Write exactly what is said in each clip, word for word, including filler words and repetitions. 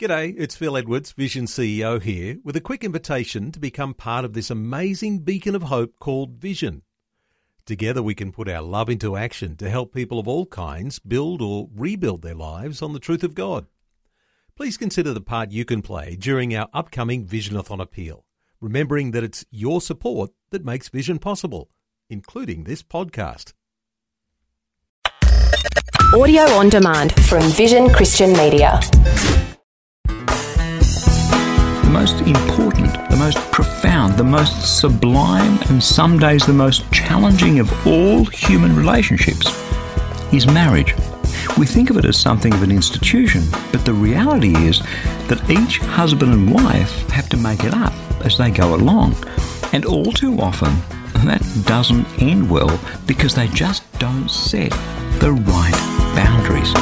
G'day, it's Phil Edwards, Vision C E O here, with a quick invitation to become part of this amazing beacon of hope called Vision. Together we can put our love into action to help people of all kinds build or rebuild their lives on the truth of God. Please consider the part you can play during our upcoming Visionathon appeal, remembering that it's your support that makes Vision possible, including this podcast. Audio on demand from Vision Christian Media. The most important, the most profound, the most sublime, and some days the most challenging of all human relationships is marriage. We think of it as something of an institution, but the reality is that each husband and wife have to make it up as they go along. And all too often, that doesn't end well because they just don't set the right boundaries.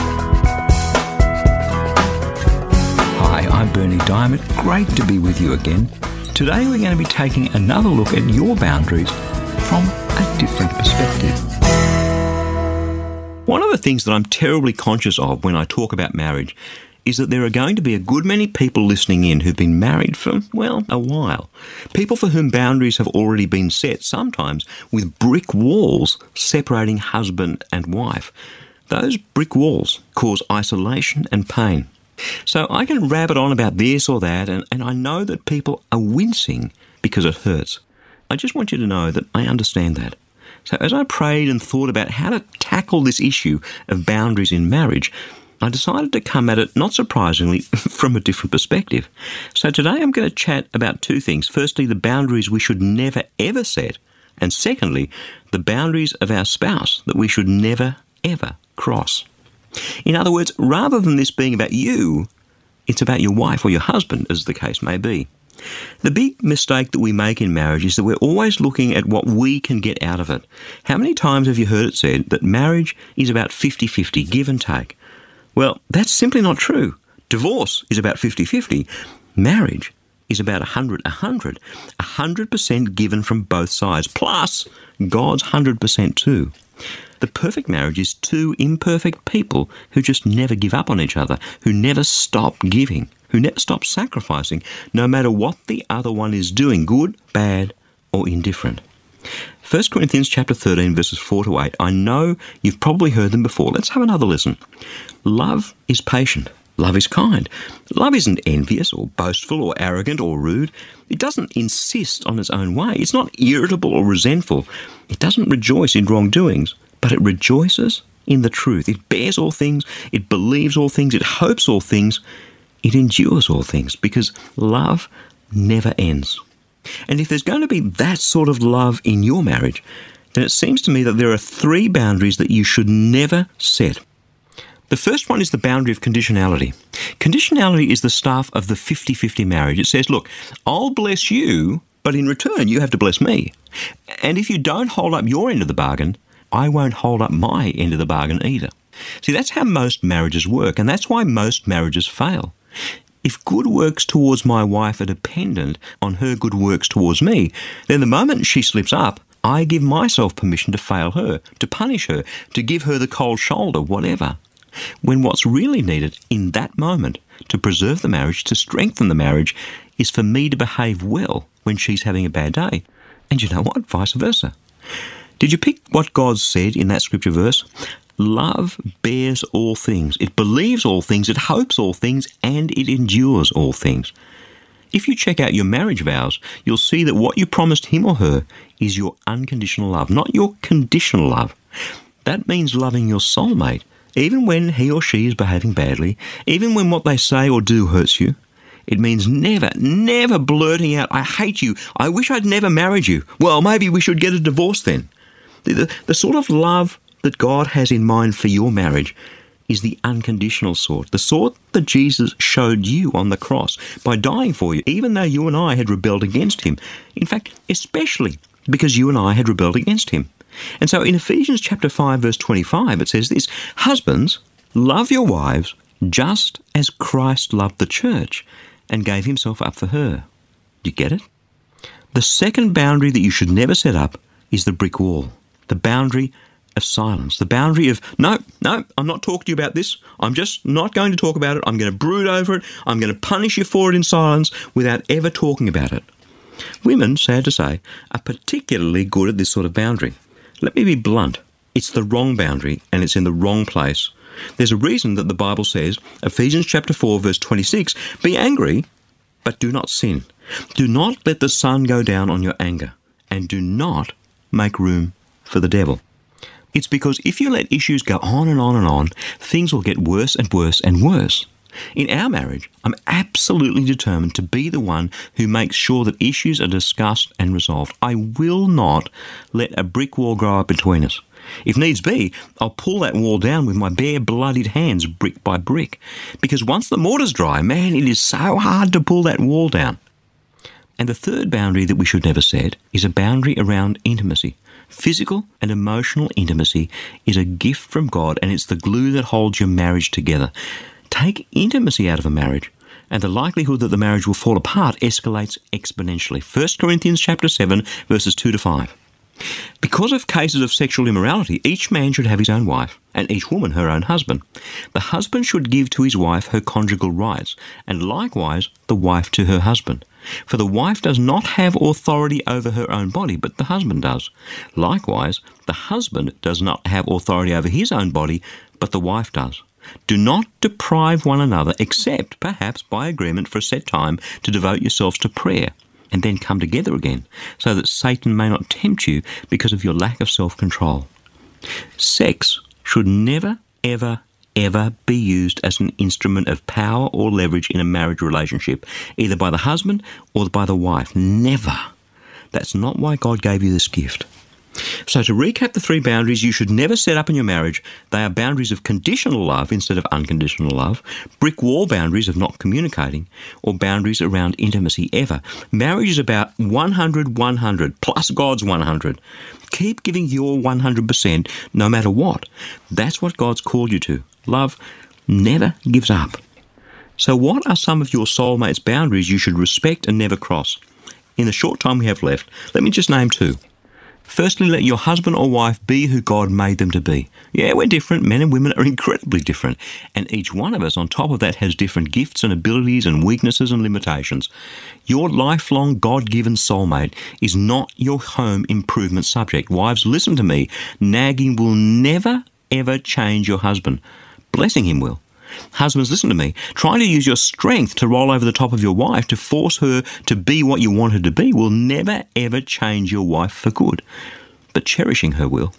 Hi, I'm Bernie Diamond. Great to be with you again. Today we're going to be taking another look at your boundaries from a different perspective. One of the things that I'm terribly conscious of when I talk about marriage is that there are going to be a good many people listening in who've been married for, well, a while. People for whom boundaries have already been set, sometimes with brick walls separating husband and wife. Those brick walls cause isolation and pain. So I can rabbit on about this or that, and, and I know that people are wincing because it hurts. I just want you to know that I understand that. So as I prayed and thought about how to tackle this issue of boundaries in marriage, I decided to come at it, not surprisingly, from a different perspective. So today I'm going to chat about two things. Firstly, the boundaries we should never ever set. And secondly, the boundaries of our spouse that we should never ever cross. In other words, rather than this being about you, it's about your wife or your husband, as the case may be. The big mistake that we make in marriage is that we're always looking at what we can get out of it. How many times have you heard it said that marriage is about fifty-fifty, give and take? Well, that's simply not true. Divorce is about fifty-fifty. Marriage is about one hundred one hundred. one hundred percent given from both sides, plus God's one hundred percent too. The perfect marriage is two imperfect people who just never give up on each other, who never stop giving, who never stop sacrificing, no matter what the other one is doing, good, bad, or indifferent. First Corinthians chapter thirteen, verses four to eight. I know you've probably heard them before. Let's have another listen. Love is patient. Love is kind. Love isn't envious or boastful or arrogant or rude. It doesn't insist on its own way. It's not irritable or resentful. It doesn't rejoice in wrongdoings, but it rejoices in the truth. It bears all things. It believes all things. It hopes all things. It endures all things, because love never ends. And if there's going to be that sort of love in your marriage, then it seems to me that there are three boundaries that you should never set. The first one is the boundary of conditionality. Conditionality is the stuff of the fifty-fifty marriage. It says, look, I'll bless you, but in return you have to bless me. And if you don't hold up your end of the bargain, I won't hold up my end of the bargain either. See, that's how most marriages work, and that's why most marriages fail. If good works towards my wife are dependent on her good works towards me, then the moment she slips up, I give myself permission to fail her, to punish her, to give her the cold shoulder, whatever. When what's really needed in that moment to preserve the marriage, to strengthen the marriage, is for me to behave well when she's having a bad day. And you know what? Vice versa. Did you pick what God said in that scripture verse? Love bears all things. It believes all things. It hopes all things. And it endures all things. If you check out your marriage vows, you'll see that what you promised him or her is your unconditional love, not your conditional love. That means loving your soulmate, even when he or she is behaving badly, even when what they say or do hurts you. It means never, never blurting out, I hate you, I wish I'd never married you. Well, maybe we should get a divorce then. The, the, the sort of love that God has in mind for your marriage is the unconditional sort, the sort that Jesus showed you on the cross by dying for you, even though you and I had rebelled against him. In fact, especially because you and I had rebelled against him. And so in Ephesians chapter five, verse twenty-five, it says this, husbands, love your wives just as Christ loved the church and gave himself up for her. Do you get it? The second boundary that you should never set up is the brick wall, the boundary of silence, the boundary of, no, no, I'm not talking to you about this. I'm just not going to talk about it. I'm going to brood over it. I'm going to punish you for it in silence without ever talking about it. Women, sad to say, are particularly good at this sort of boundary. Let me be blunt. It's the wrong boundary and it's in the wrong place. There's a reason that the Bible says, Ephesians chapter four, verse twenty-six, be angry, but do not sin. Do not let the sun go down on your anger, and do not make room for the devil. It's because if you let issues go on and on and on, things will get worse and worse and worse. In our marriage, I'm absolutely determined to be the one who makes sure that issues are discussed and resolved. I will not let a brick wall grow up between us. If needs be, I'll pull that wall down with my bare bloodied hands brick by brick. Because once the mortar's dry, man, it is so hard to pull that wall down. And the third boundary that we should never set is a boundary around intimacy. Physical and emotional intimacy is a gift from God, and it's the glue that holds your marriage together. Take intimacy out of a marriage, and the likelihood that the marriage will fall apart escalates exponentially. First Corinthians chapter seven, verses two to five. Because of cases of sexual immorality, each man should have his own wife, and each woman her own husband. The husband should give to his wife her conjugal rights, and likewise the wife to her husband. For the wife does not have authority over her own body, but the husband does. Likewise, the husband does not have authority over his own body, but the wife does. Do not deprive one another, except perhaps by agreement for a set time to devote yourselves to prayer, and then come together again, so that Satan may not tempt you because of your lack of self-control. Sex should never, ever, ever be used as an instrument of power or leverage in a marriage relationship, either by the husband or by the wife. Never. That's not why God gave you this gift. So to recap the three boundaries you should never set up in your marriage, they are boundaries of conditional love instead of unconditional love, brick wall boundaries of not communicating, or boundaries around intimacy ever. Marriage is about one hundred, one hundred, plus God's one hundred. Keep giving your one hundred percent no matter what. That's what God's called you to. Love never gives up. So what are some of your soulmate's boundaries you should respect and never cross? In the short time we have left, let me just name two. Firstly, let your husband or wife be who God made them to be. Yeah, we're different. Men and women are incredibly different. And each one of us, on top of that, has different gifts and abilities and weaknesses and limitations. Your lifelong God-given soulmate is not your home improvement subject. Wives, listen to me. Nagging will never, ever change your husband. Blessing him will. Husbands, listen to me. Trying to use your strength to roll over the top of your wife to force her to be what you want her to be will never, ever change your wife for good. But cherishing her will.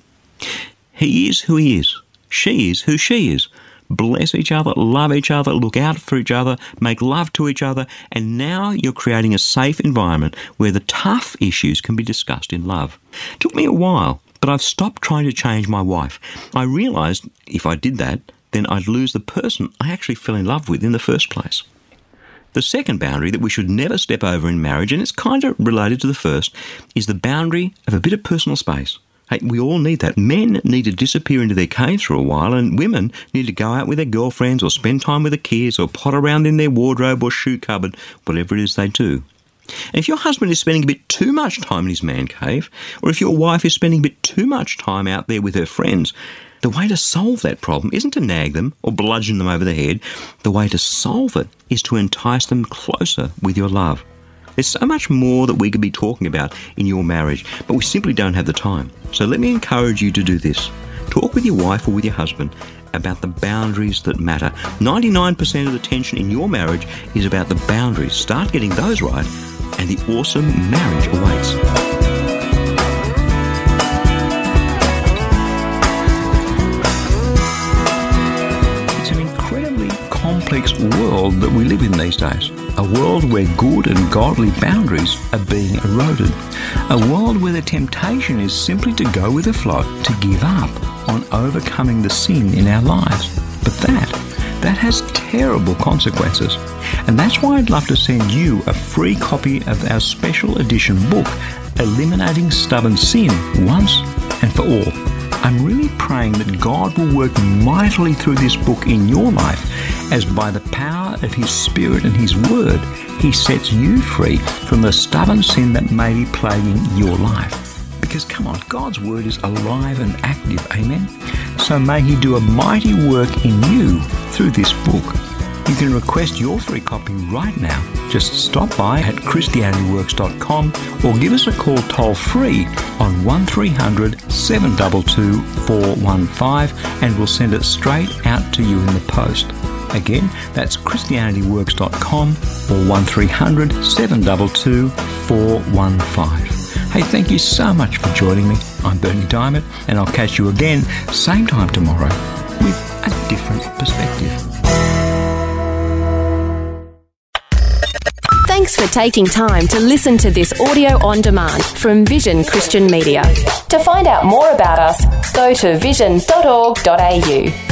He is who he is. She is who she is. Bless each other, love each other, look out for each other, make love to each other, and now you're creating a safe environment where the tough issues can be discussed in love. It took me a while, but I've stopped trying to change my wife. I realised if I did that, then I'd lose the person I actually fell in love with in the first place. The second boundary that we should never step over in marriage, and it's kind of related to the first, is the boundary of a bit of personal space. Hey, we all need that. Men need to disappear into their caves for a while, and women need to go out with their girlfriends or spend time with the kids or pot around in their wardrobe or shoe cupboard, whatever it is they do. And if your husband is spending a bit too much time in his man cave, or if your wife is spending a bit too much time out there with her friends, the way to solve that problem isn't to nag them or bludgeon them over the head. The way to solve it is to entice them closer with your love. There's so much more that we could be talking about in your marriage, but we simply don't have the time. So let me encourage you to do this. Talk with your wife or with your husband about the boundaries that matter. ninety-nine percent of the tension in your marriage is about the boundaries. Start getting those right, and the awesome marriage awaits. Complex world that we live in these days. A world where good and godly boundaries are being eroded. A world where the temptation is simply to go with the flow, to give up on overcoming the sin in our lives. But that, that has terrible consequences. And that's why I'd love to send you a free copy of our special edition book, Eliminating Stubborn Sin Once and for All. I'm really praying that God will work mightily through this book in your life, as by the power of His Spirit and His Word, He sets you free from the stubborn sin that may be plaguing your life. Because, come on, God's Word is alive and active, amen? So may He do a mighty work in you through this book. You can request your free copy right now. Just stop by at christianity works dot com or give us a call toll-free on one three hundred seven two two four one five and we'll send it straight out to you in the post. Again, that's christianity works dot com or one three hundred seven two two four one five. Hey, thank you so much for joining me. I'm Bernie Diamond, and I'll catch you again same time tomorrow with a different perspective. Thanks for taking time to listen to this audio on demand from Vision Christian Media. To find out more about us, go to vision dot org dot a u.